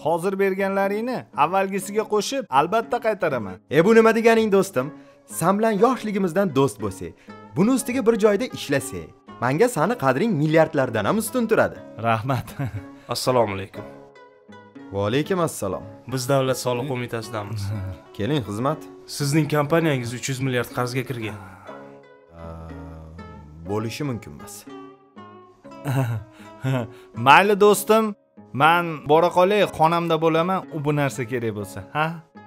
Hozir berganlaringni avvalgisiga qo'shib, albatta qaytaraman. Bu nima deganing do'stim? Sen bilan yoshligimizdan do'st bo'lsak, buni ustiga bir joyda ishlasak, menga seni qadring milliardlardan ham ustun turadi. Rahmat. Assalomu alaykum. Va alaykum assalom. Biz davlat soliq qo'mitasidamiz. Keling, xizmat. Sizning kompaniyangiz 300 milliard qarzga kirgan. Bo'lishi mumkin emas. Mayli do'stim, men bora qolay, xonamda bo'laman, bu narsa kerak bo'lsa, ha?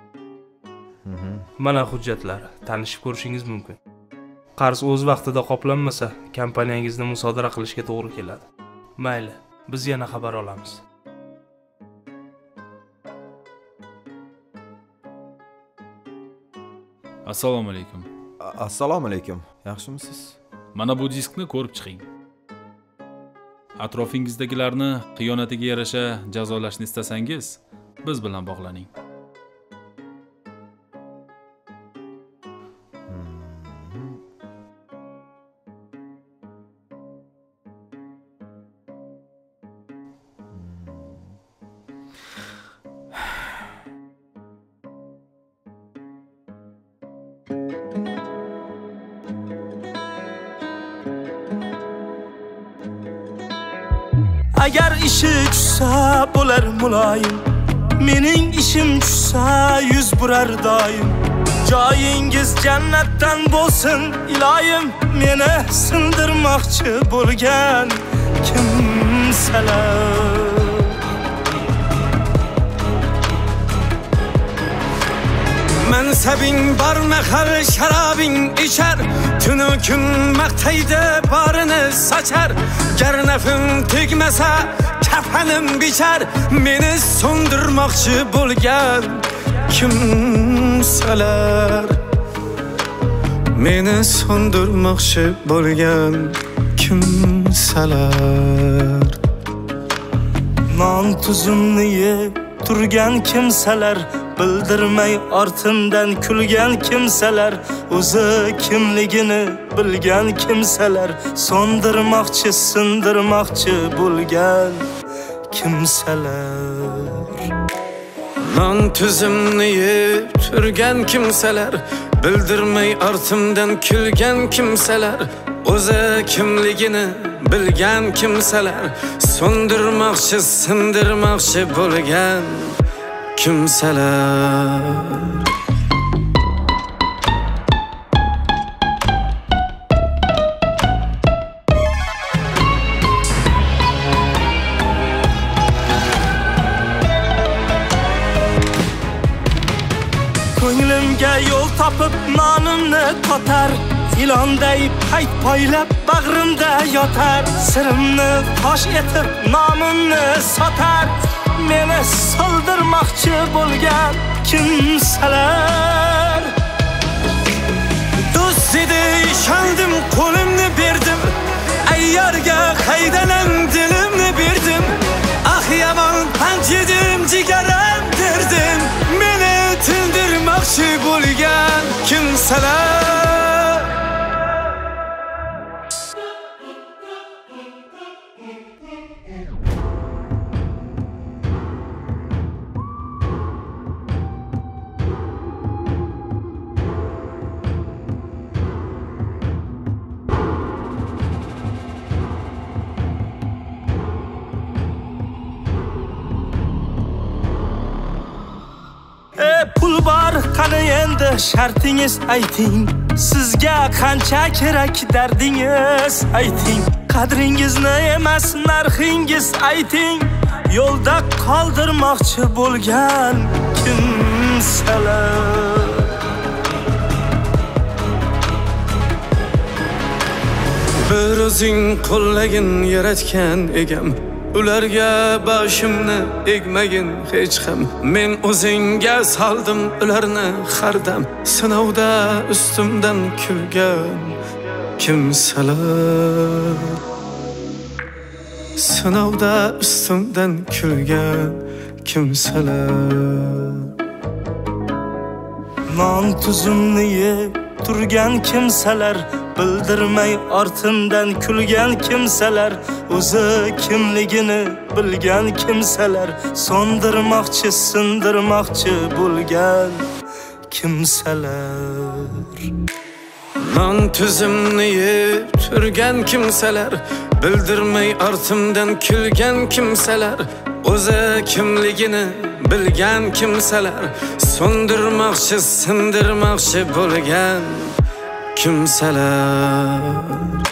Mana hujjatlari, tanishib ko'rishingiz mumkin. Qarz o'z vaqtida qoplanmasa, kompaniyangizni musodara qilishga to'g'ri keladi. Mayli, biz yana xabar olamiz. Assalomu alaykum. Assalomu alaykum. Yaxshimisiz? Mana bu diskni ko'rib chiqing. Atrofingizdagilarni xiyonatiga yarasha jazolashni istasangiz, biz bilan bog'laning. Agar ishi tushsa bo'lar muloyim, mening ishim tushsa yuz burar doim. Joyingiz jannatdan bo'lsin iloyim, meni sindirmoqchi bo'lgan kimsalar. Mansabing bor mahal sharobing ichar, tunu kun maqtaydi borini sochar. Gar nafim tegmasa kafanim bichar, meni so'ndirmoqchi bo'lgan kimsalar. Meni so'ndirmoqchi bo'lgan kimsalar. Non tuzimni yeb turgan kimsalar, bildirmay ortimdan kulgan kimsalar, o'zi kimligini bilgan kimsalar, so'ndirmoqchi, sindirmoqchi bo'lgan kimsalar. Non tuzimni yeb turgan kimsalar, bildirmay ortimdan kulgan kimsalar, o'zi kimligini bilgan kimsalar, so'ndirmoqchi, sindirmoqchi bo'lgan kimsalar. Ko'nglimga yo'l topib nonimni totar, ilonday payt poylab bag'rimda yotar. Sirimni fosh etib nomimni sotar, meni soldirmoqchi bo'lgan kimsalar. Do'st edi, ishondim, qo'limni berdim, ayyorga qaydanan dilimni berdim. Ah yomon pand yedim, jigaram derdim, meni tindirmoqchi bo'lgan kimsalar. Pul bor, qani endi shartingiz ayting. Sizga qancha kerak dardingiz ayting. Qadringizni emas narxingiz ayting. Yo'lda qoldirmoqchi bo'lgan kimsalar. Bir o'zing qo'llagin yaratgan egam, ularga boshimni egmagin hech ham. Men o'zingga soldim ularni xardam, sinovda ustimdan kulgan kimsalar. Sinovda ustimdan kulgan kimsalar. Non tuzimni yeb turgan kimsalar, bildirmay ortimdan kulgan kimsalar, o'zi kimligini bilgan kimsalar, so'ndirmoqchi, sindirmoqchi bo'lgan kimsalar. Non tuzimni yeb turgan kimsalar, bildirmay ortimdan kulgan kimsalar, o'zi kimligini bilgan kimsalar, so'ndirmoqchi, sindirmoqchi bo'lgan kimsalar.